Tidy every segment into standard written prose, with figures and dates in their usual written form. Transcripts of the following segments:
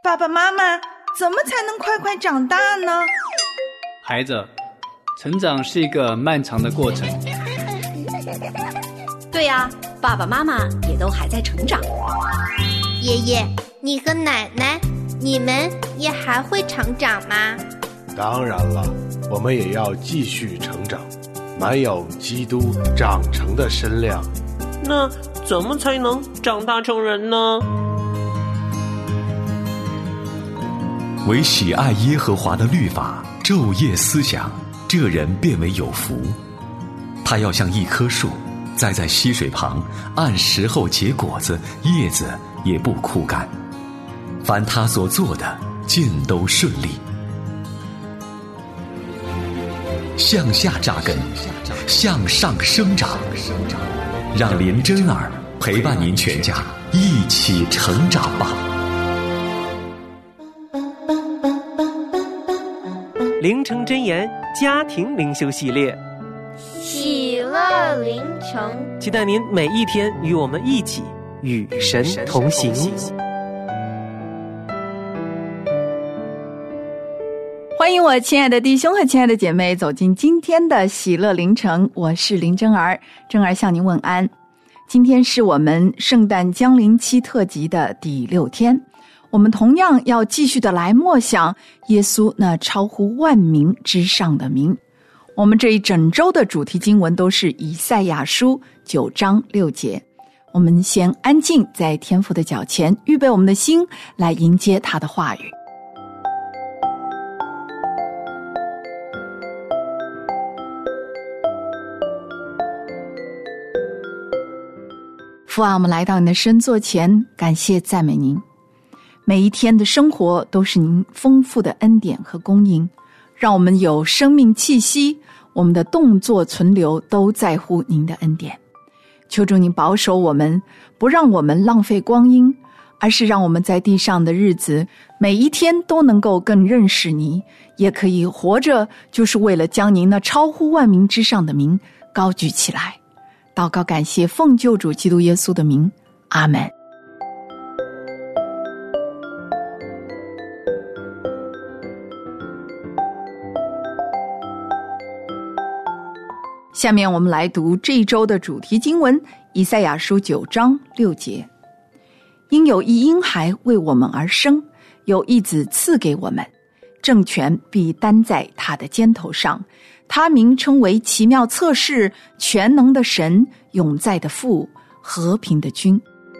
爸爸妈妈，怎么才能快快长大呢？ 孩子，成长是一个漫长的过程。 对呀，爸爸妈妈也都还在成长。 爷爷，你和奶奶，你们也还会成长吗？ 当然了，我们也要继续成长，满有基督长成的身量。 那怎么才能长大成人呢？ 唯喜爱耶和华的律法，昼夜思想，这人便为有福。他要像一棵树，栽在溪水旁，按时候结果子，叶子也不枯干。凡他所做的，尽都顺利。向下扎根，向上生长，让林真儿陪伴您全家一起成长吧。 灵城真言家庭灵修系列， 喜乐灵城， 期待您每一天与我们一起与神同行。 欢迎我亲爱的弟兄和亲爱的姐妹走进今天的喜乐灵城，我是林真儿，真儿向您问安。今天是我们圣诞降临期特辑的第6天，我们同样要继续的来默想耶稣那超乎万名之上的名。我们这一整周的主题经文都是以赛亚书9章6节。我们先安静在天父的脚前，预备我们的心来迎接他的话语。父啊，我们来到你的圣座前，感谢赞美您。每一天的生活都是您丰富的恩典和供应，让我们有生命气息，我们的动作存留都在乎您的恩典。求主您保守我们，不让我们浪费光阴，而是让我们在地上的日子每一天都能够更认识你，也可以活着就是为了将您那超乎万名之上的名高举起来。祷告感谢，奉救主基督耶稣的名，阿们。下面我们来读这一周的主题经文，以赛亚书9章6节。因有一婴孩为我们而生，有一子赐给我们，政权必担在他的肩头上，他名称为奇妙策士，全能的神，永在的父，和平的君。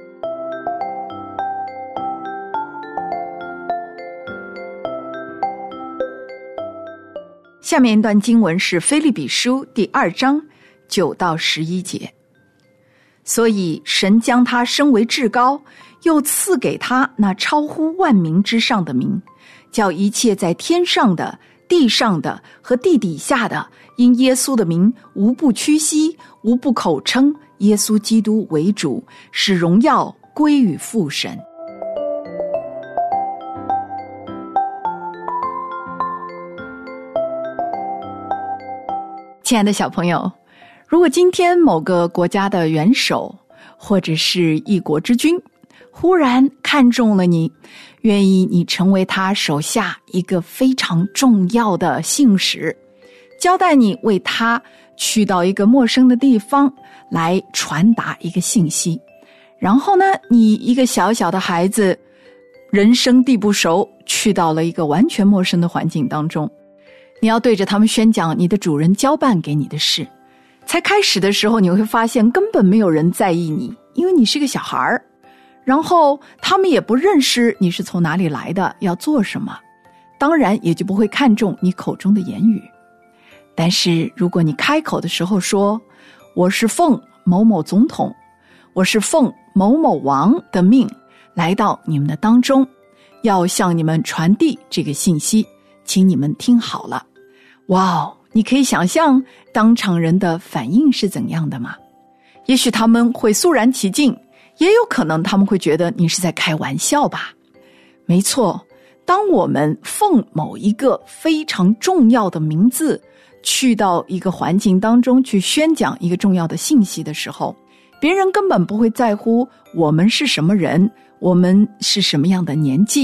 下面一段经文是腓立比书第2章9到11节。所以神将他升为至高，又赐给他那超乎万名之上的名，叫一切在天上的、地上的和地底下的，因耶稣的名无不屈膝，无不口称耶稣基督为主，使荣耀归于父神。亲爱的小朋友，如果今天某个国家的元首或者是一国之君忽然看中了你，愿意你成为他手下一个非常重要的信使，交代你为他去到一个陌生的地方来传达一个信息，然后呢，你一个小小的孩子人生地不熟，去到了一个完全陌生的环境当中，你要对着他们宣讲你的主人交办给你的事。才开始的时候你会发现根本没有人在意你，因为你是个小孩儿，然后他们也不认识你是从哪里来的，要做什么，当然也就不会看重你口中的言语。但是如果你开口的时候说，我是奉某某总统，我是奉某某王的命来到你们的当中，要向你们传递这个信息，请你们听好了。哇哦，你可以想象当场人的反应是怎样的吗？也许他们会肃然起敬，也有可能他们会觉得你是在开玩笑吧。没错，当我们奉某一个非常重要的名字去到一个环境当中去宣讲一个重要的信息的时候，别人根本不会在乎我们是什么人，我们是什么样的年纪，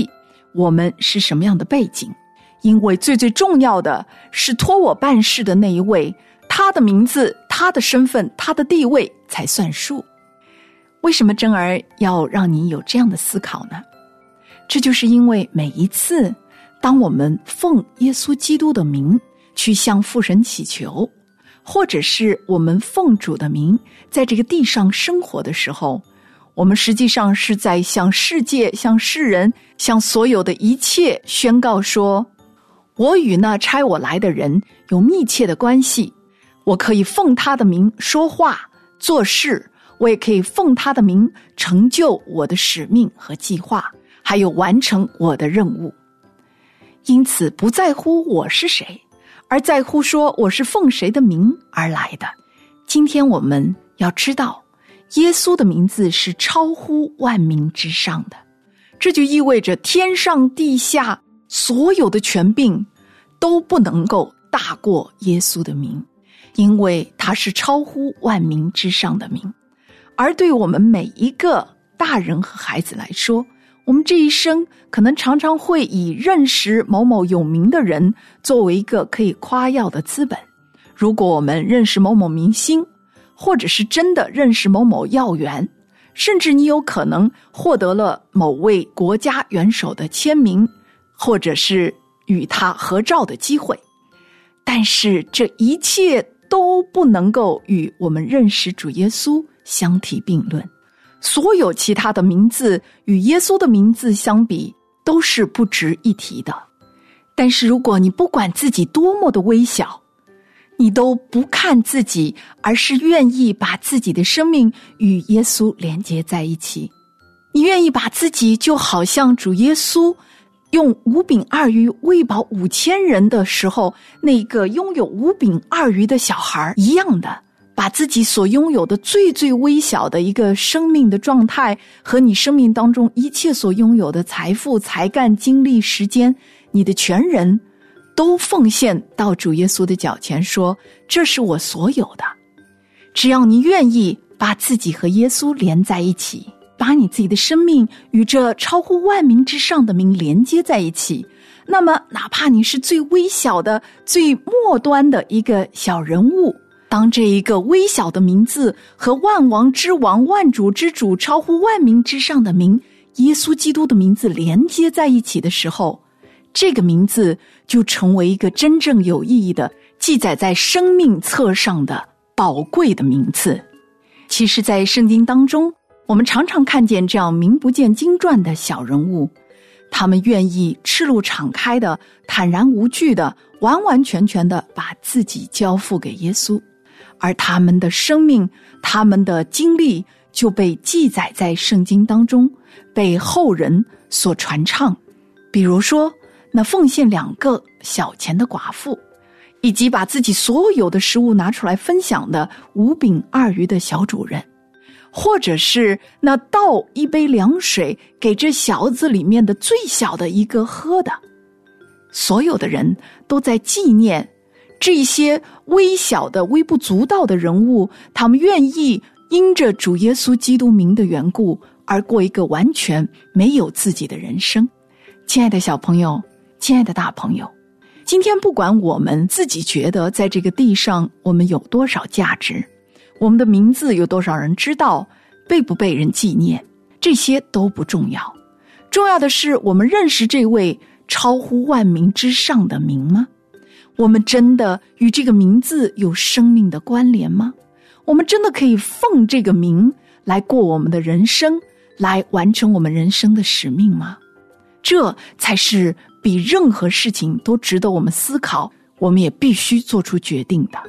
我们是什么样的背景，因为最重要的是托我办事的那一位，他的名字、他的身份、他的地位才算数。为什么珍儿要让你有这样的思考呢？这就是因为每一次当我们奉耶稣基督的名去向父神祈求，或者是我们奉主的名在这个地上生活的时候，我们实际上是在向世界、向世人、向所有的一切宣告说，我与那差我来的人有密切的关系，我可以奉他的名说话做事，我也可以奉他的名成就我的使命和计划，还有完成我的任务。因此不在乎我是谁，而在乎说我是奉谁的名而来的。今天我们要知道，耶稣的名字是超乎万名之上的，这就意味着天上地下所有的权柄都不能够大过耶稣的名，因为他是超乎万名之上的名。而对我们每一个大人和孩子来说，我们这一生可能常常会以认识某某有名的人作为一个可以夸耀的资本。如果我们认识某某明星，或者是真的认识某某要员，甚至你有可能获得了某位国家元首的签名，或者是与他合照的机会，但是这一切都不能够与我们认识主耶稣相提并论。所有其他的名字与耶稣的名字相比都是不值一提的。但是如果你不管自己多么的微小，你都不看自己，而是愿意把自己的生命与耶稣连接在一起，你愿意把自己就好像主耶稣用5饼2鱼喂饱5000人的时候，那个拥有5饼2鱼的小孩一样的，把自己所拥有的最微小的一个生命的状态，和你生命当中一切所拥有的财富、才干、精力、时间，你的全人都奉献到主耶稣的脚前，说这是我所有的。只要你愿意把自己和耶稣连在一起，把你自己的生命与这超乎万名之上的名连接在一起，那么哪怕你是最微小的、最末端的一个小人物，当这一个微小的名字和万王之王、万主之主、超乎万名之上的名耶稣基督的名字连接在一起的时候，这个名字就成为一个真正有意义的记载在生命册上的宝贵的名字。其实在圣经当中，我们常常看见这样名不见经传的小人物，他们愿意赤露敞开的、坦然无惧的、完完全全的把自己交付给耶稣，而他们的生命、他们的经历就被记载在圣经当中，被后人所传唱。比如说那奉献2个小钱的寡妇，以及把自己所有的食物拿出来分享的5饼2鱼的小主人，或者是那倒一杯凉水给这小子里面的最小的一个喝的。所有的人都在纪念这些微小的、微不足道的人物，他们愿意因着主耶稣基督名的缘故而过一个完全没有自己的人生。亲爱的小朋友，亲爱的大朋友，今天不管我们自己觉得在这个地上我们有多少价值，我们的名字有多少人知道，被不被人纪念，这些都不重要。重要的是我们认识这位超乎万名之上的名吗？我们真的与这个名字有生命的关联吗？我们真的可以奉这个名来过我们的人生，来完成我们人生的使命吗？这才是比任何事情都值得我们思考，我们也必须做出决定的。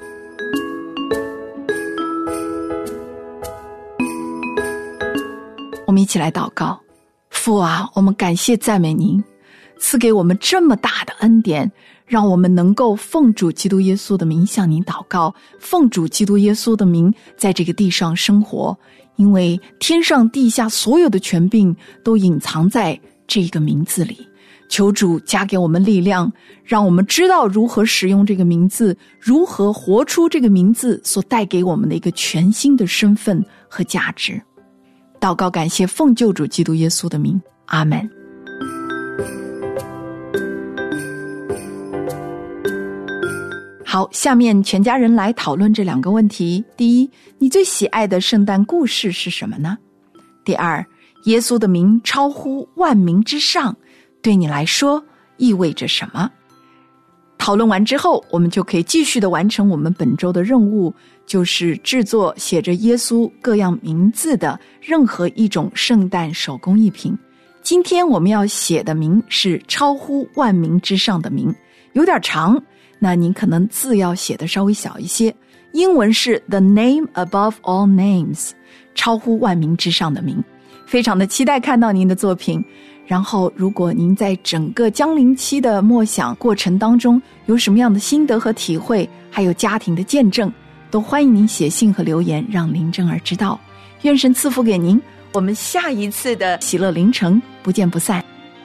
我们一起来祷告。父啊，我们感谢赞美您，赐给我们这么大的恩典，让我们能够奉主基督耶稣的名向您祷告，奉主基督耶稣的名在这个地上生活，因为天上地下所有的权柄都隐藏在这个名字里。求主加给我们力量，让我们知道如何使用这个名字，如何活出这个名字所带给我们的一个全新的身份和价值。祷告感谢奉救主基督耶稣的名，阿们。 好，下面全家人来讨论这2个问题。第一，你最喜爱的圣诞故事是什么呢？第二，耶稣的名超乎万名之上，对你来说意味着什么？讨论完之后，我们就可以继续的完成我们本周的任务，就是制作写着耶稣各样名字的任何一种圣诞手工艺品。今天我们要写的名是超乎万名之上的名，有点长，那您可能字要写的稍微小一些。英文是 The name above all names， 超乎万名之上的名。非常的期待看到您的作品。然后如果您在整个降临期的默想过程当中有什么样的心得和体会，还有家庭的见证，都欢迎您写信和留言让林真儿知道。愿神赐福给您，我们下一次的喜乐凌晨不见不散。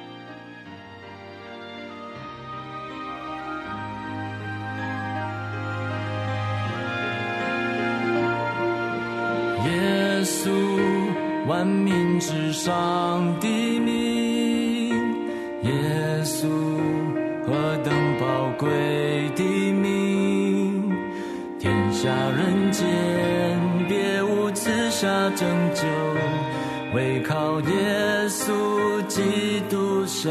耶稣，万民之上的名，耶稣，何等宝贵的名，天下人间别无赐下拯救，唯靠耶稣基督生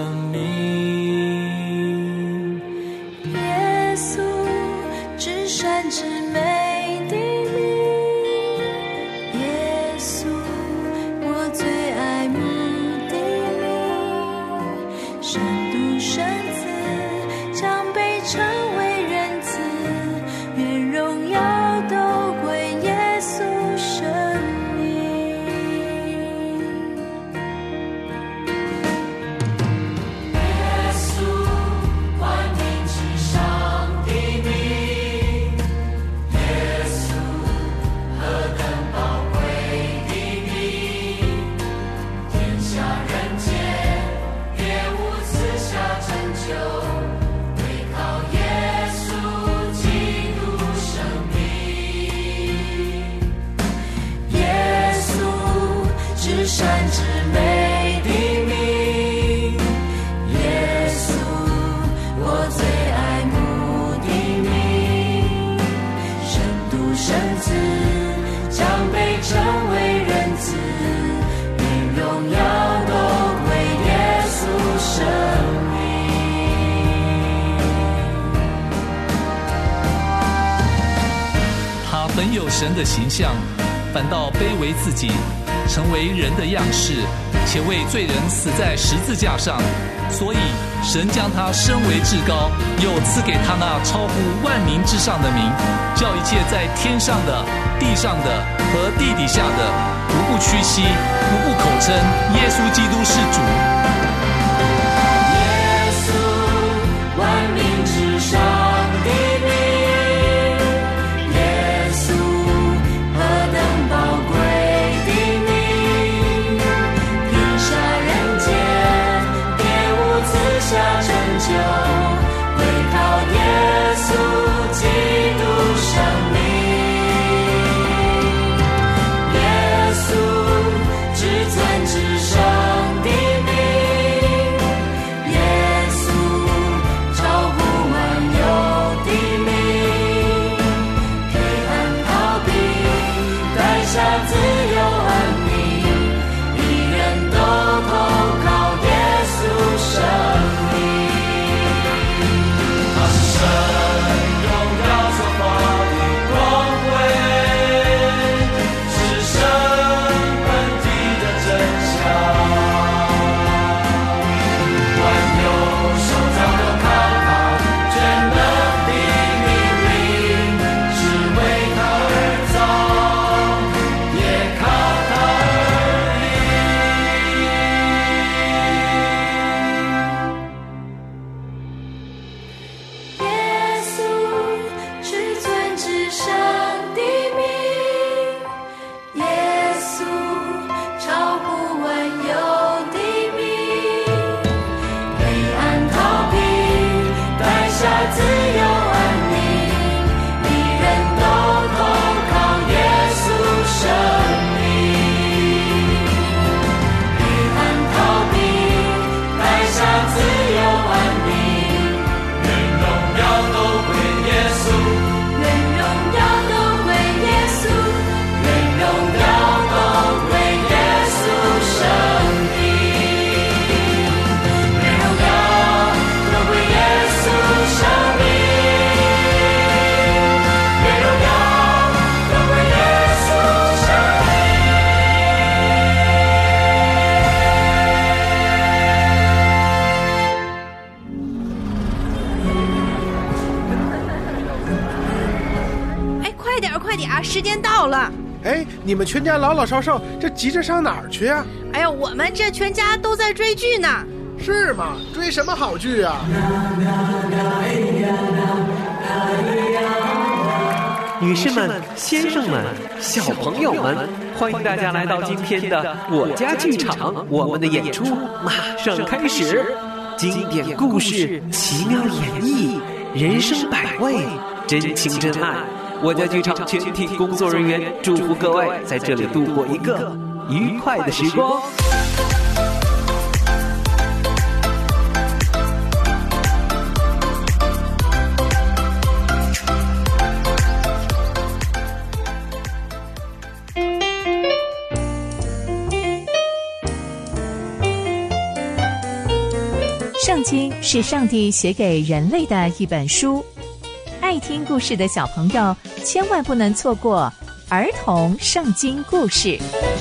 命。 耶稣，至善至美的名，耶稣，我最爱慕的名，深度深慈，将被称为人子，愿荣耀都归耶稣生命。耶稣，万民之上的名，耶稣，何等宝贵的名，天下人间别无赐下拯救，唯靠耶稣基督生命。耶稣，至善至美的名，耶稣，我最爱慕的名，深度深慈，将被称为人子，愿荣耀都归耶稣生命。 他本有神的形象，反倒卑微自己，成为人的样式，且为罪人死在十字架上。所以神将他升为至高，又赐给他那超乎万民之上的名，叫一切在天上的、地上的和地底下的，无不屈膝，无不口称耶稣基督是主。 耶稣，万民之上的名，耶稣，何等宝贵的名，天下人间别无赐下拯救，唯靠耶稣基督生命。耶稣，至尊至圣的名，耶稣，超乎万有的名，黑暗逃避，带下自由安宁，一人都投靠耶稣生命。 时间到了。 哎，你们全家老老少少这急着上哪儿去啊？ 哎呀，我们这全家都在追剧呢。 是吗？追什么好剧啊？ 女士们、先生们、小朋友们，欢迎大家来到今天的我家剧场，我们的演出马上开始。经典故事，奇妙演绎，人生百味，真情真爱。我家剧场全体工作人员祝福各位在这里度过一个愉快的时光。 圣经是上帝写给人类的一本书，爱听故事的小朋友千万不能错过儿童圣经故事。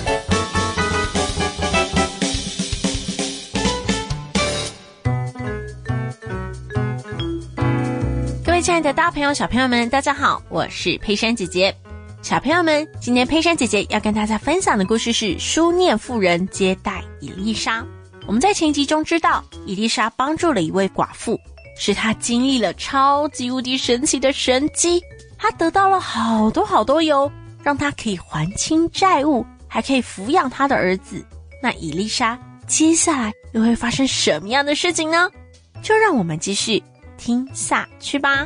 各位亲爱的大朋友小朋友们，大家好，我是佩珊姐姐。小朋友们，今天佩珊姐姐要跟大家分享的故事是书念妇人接待以利沙。我们在前一集中知道，以利沙帮助了一位寡妇，使她经历了超级无敌神奇的神迹，她得到了好多油，让她可以还清债务，还可以抚养她的儿子。那以利沙接下来又会发生什么样的事情呢？就让我们继续听下去吧。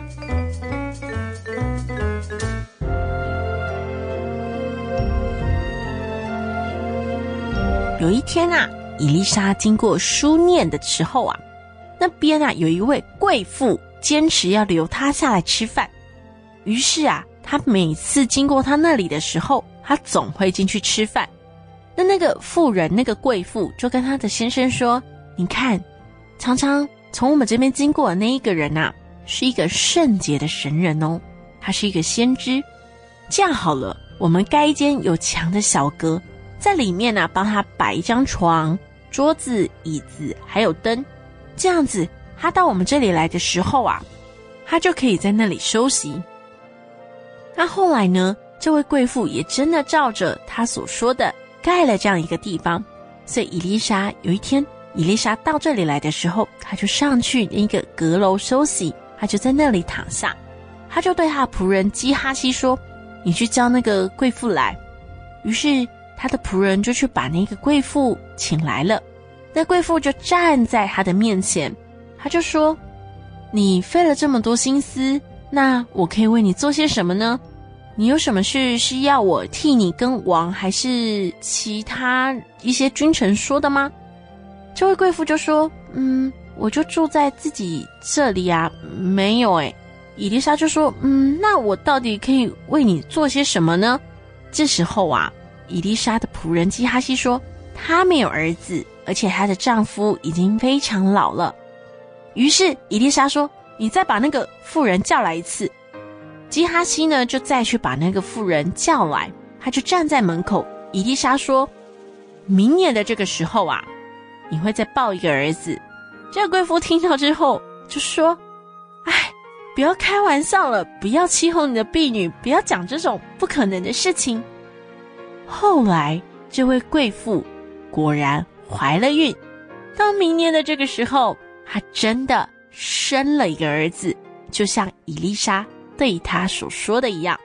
有一天啊，以利沙经过书念的时候啊，那边啊有一位贵妇坚持要留她下来吃饭。于是啊，她每次经过她那里的时候，她总会进去吃饭。那个妇人，那个贵妇就跟她的先生说，你看，常常从我们这边经过的那一个人啊，是一个圣洁的神人哦，他是一个先知。这样好了，我们盖一间有墙的小阁，在里面啊帮他摆一张床、桌子、椅子还有灯，这样子他到我们这里来的时候啊，他就可以在那里休息。那后来呢，这位贵妇也真的照着他所说的盖了这样一个地方。所以以利沙有一天，以利沙到这里来的时候，他就上去那个阁楼休息，他就在那里躺下。他就对他的仆人基哈西说，你去叫那个贵妇来。于是他的仆人就去把那个贵妇请来了。那贵妇就站在他的面前，他就说，你费了这么多心思，那我可以为你做些什么呢？你有什么事是要我替你跟王还是其他一些君臣说的吗？这位贵妇就说，我就住在自己这里啊，没有诶。以利沙就说，那我到底可以为你做些什么呢？这时候啊，以利沙的仆人基哈西说，她没有儿子，而且她的丈夫已经非常老了。于是以利沙说，你再把那个妇人叫来一次。基哈西呢，就再去把那个妇人叫来，他就站在门口。以利沙说，明年的这个时候啊，你会再抱一个儿子。这个贵妇听到之后就说，不要开玩笑了，不要欺哄你的婢女，不要讲这种不可能的事情。后来这位贵妇果然怀了孕，到明年的这个时候，她真的生了一个儿子，就像以利沙对她所说的一样。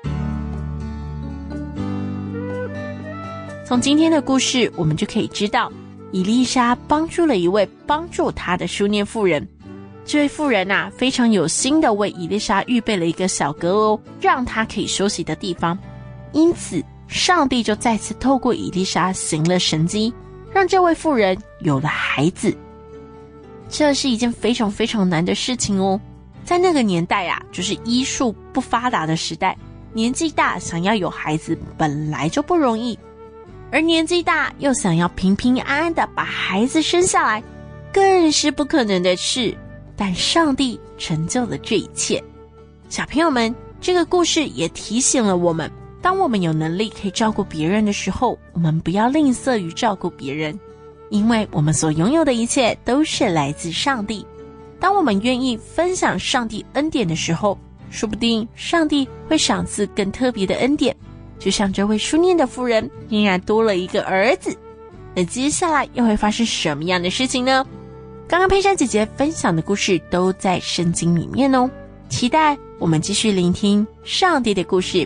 从今天的故事我们就可以知道，以利沙帮助了一位帮助她的书念妇人。这位妇人啊，非常有心的为以利沙预备了一个小阁楼，让她可以休息的地方。因此上帝就再次透过以利沙行了神迹，让这位妇人有了孩子。这是一件非常非常难的事情哦。在那个年代啊，就是医术不发达的时代，年纪大想要有孩子本来就不容易，而年纪大又想要平平安安的把孩子生下来，更是不可能的事。但上帝成就了这一切。小朋友们，这个故事也提醒了我们，当我们有能力可以照顾别人的时候，我们不要吝啬于照顾别人，因为我们所拥有的一切都是来自上帝。当我们愿意分享上帝恩典的时候，说不定上帝会赏赐更特别的恩典， 就像这位书念的妇人竟然多了一个儿子。那接下来又会发生什么样的事情呢？刚刚佩珊姐姐分享的故事都在圣经里面哦，期待我们继续聆听上帝的故事。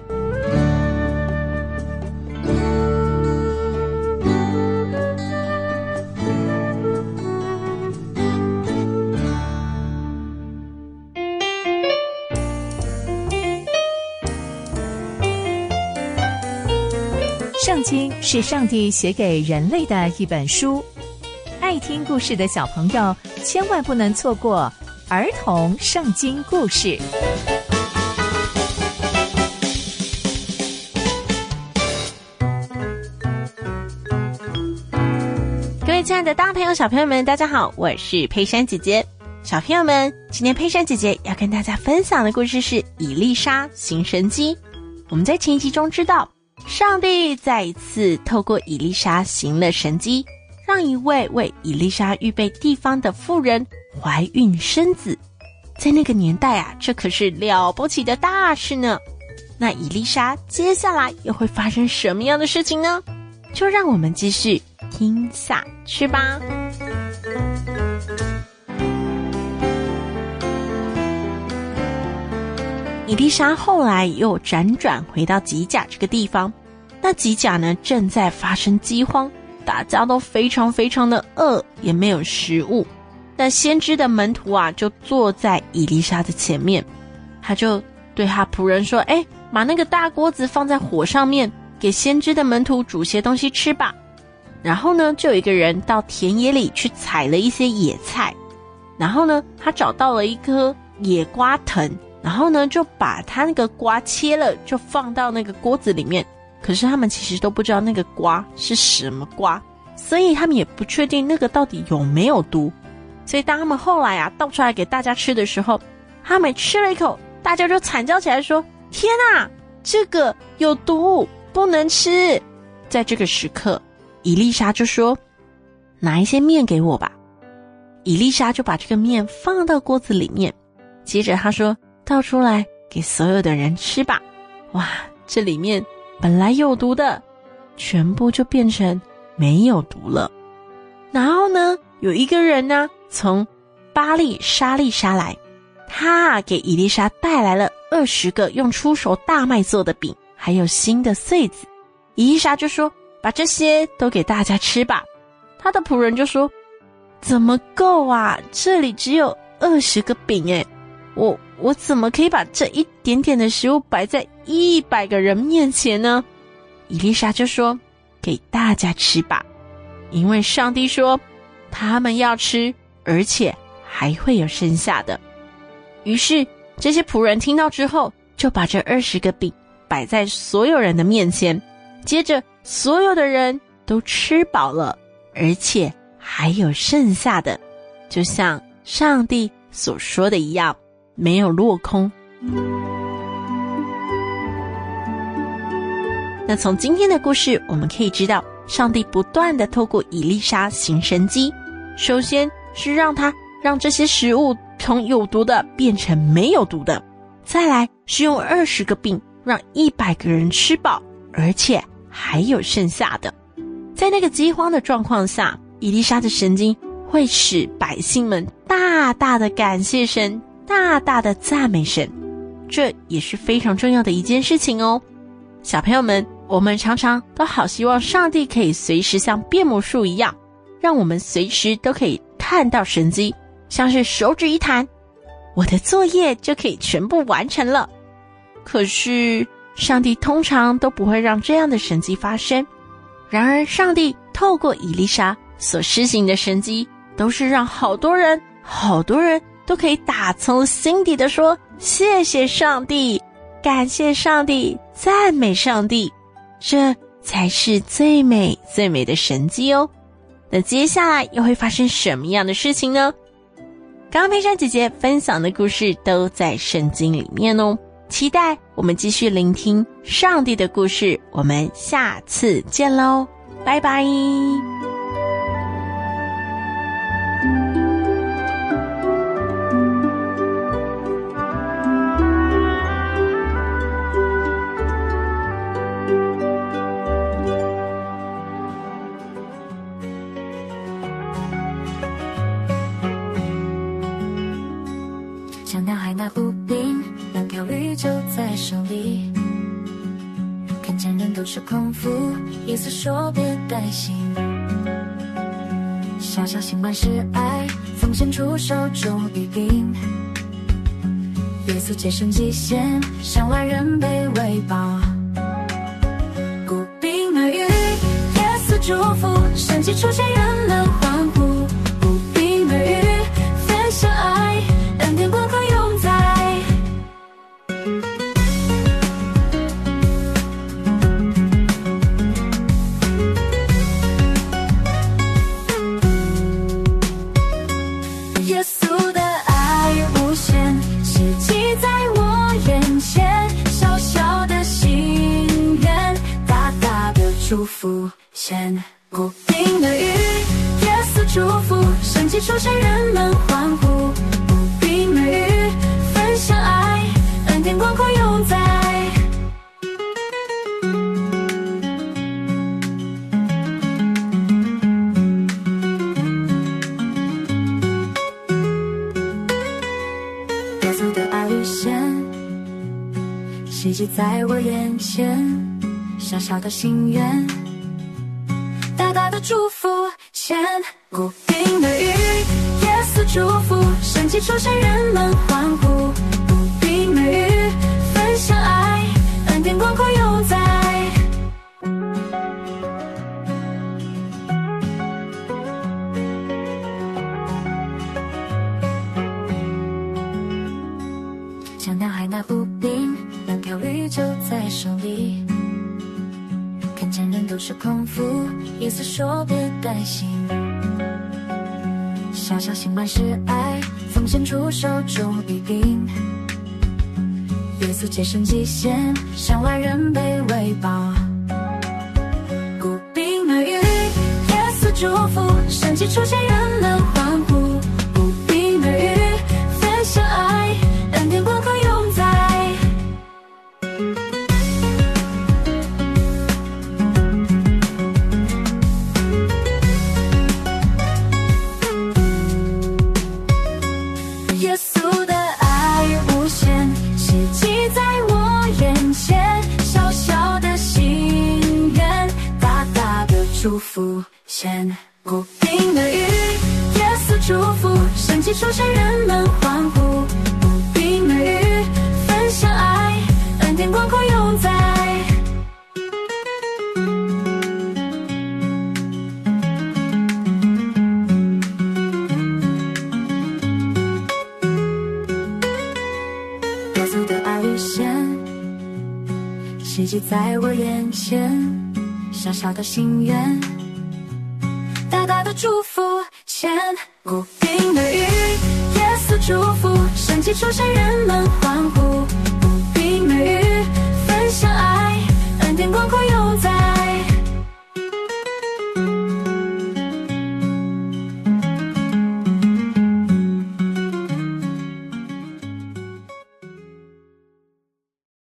圣经是上帝写给人类的一本书，爱听故事的小朋友千万不能错过儿童圣经故事。 各位亲爱的大朋友小朋友们，大家好，我是佩珊姐姐。小朋友们，今天佩珊姐姐要跟大家分享的故事是以利沙行神迹。我们在前一集中知道，上帝再一次透过以利沙行了神迹，让一位为以利沙预备地方的妇人怀孕生子。在那个年代啊，这可是了不起的大事呢。那以利沙接下来又会发生什么样的事情呢？就让我们继续听下去吧。以利沙后来又辗转回到吉甲这个地方，那吉甲呢正在发生饥荒，大家都非常非常的饿，也没有食物。那先知的门徒啊就坐在以利沙的前面，他就对他仆人说，把那个大锅子放在火上面，给先知的门徒煮些东西吃吧。然后呢，就有一个人到田野里去采了一些野菜，然后呢他找到了一颗野瓜藤，然后呢就把他那个瓜切了，就放到那个锅子里面。可是他们其实都不知道那个瓜是什么瓜，所以他们也不确定那个到底有没有毒。所以当他们后来啊倒出来给大家吃的时候，他们吃了一口，大家就惨叫起来说，天啊，这个有毒，不能吃。在这个时刻，以利沙就说，拿一些面给我吧。以利沙就把这个面放到锅子里面，接着他说，倒出来给所有的人吃吧。哇，这里面本来有毒的全部就变成没有毒了。然后呢，有一个人呢从巴力沙利沙来，他给以利沙带来了20个用出熟大麦做的饼，还有新的穗子。以利沙就说，把这些都给大家吃吧。他的仆人就说，怎么够啊，这里只有20个饼我怎么可以把这一点点的食物摆在100个人面前呢？以利沙就说，给大家吃吧，因为上帝说他们要吃，而且还会有剩下的。于是这些仆人听到之后，就把这20个饼摆在所有人的面前，接着所有的人都吃饱了，而且还有剩下的，就像上帝所说的一样，没有落空。那从今天的故事我们可以知道，上帝不断地透过以利沙行神迹，首先是让这些食物从有毒的变成没有毒的，再来是用20个饼让100个人吃饱，而且还有剩下的。在那个饥荒的状况下，以利沙的神经会使百姓们大大的感谢神，大大的赞美神，这也是非常重要的一件事情哦。小朋友们，我们常常都好希望上帝可以随时像变魔术一样，让我们随时都可以看到神迹，像是手指一弹，我的作业就可以全部完成了。可是上帝通常都不会让这样的神迹发生。然而上帝透过以利沙所施行的神迹，都是让好多人都可以打从心底的说，谢谢上帝，感谢上帝，赞美上帝，这才是最美最美的神迹哦。那接下来又会发生什么样的事情呢？刚刚佩珊姐姐分享的故事都在圣经里面哦，期待我们继续聆听上帝的故事，我们下次见咯，拜拜。 是空腹，耶稣说别担心。小小心满是爱，奉献出手中一柄。耶稣节省极限，向外人被喂饱。孤兵而语，耶稣祝福，神迹出现，人们欢呼。孤兵而语，分享爱，恩典光辉永在。耶稣的爱无限，奇迹在我眼前，小小的心愿，大大的祝福显。孤兵的语，耶稣祝福，神迹出现，人们欢呼。孤兵的语，分享爱，恩典光辉永在。耶稣的爱无限，奇迹在我眼前，小小的心愿，大大的祝福显。孤兵的语，耶稣祝福，神迹出现，人们欢呼。孤兵的语，分享爱，恩典光辉永在。像男孩那步兵，蓝条绿就在手里。看见人都是空腹，耶稣说别担心。小小心满是爱，奉献出手中一柄。耶稣节省极限，向外人被喂饱。孤兵而语，耶稣祝福，神迹出现，人们欢呼。孤兵而语，分享爱，恩典光辉永在。耶稣的爱无限，奇迹在我眼前，小小的心愿，大大的祝福显。孤兵的语，耶稣祝福，神迹出现，人们欢呼。孤兵的语，分享爱，恩典光辉永在。耶稣的爱无限，奇迹在我眼前，小小的心愿，大大的祝福显。孤兵的语，耶稣祝福，神迹出现，人们欢呼。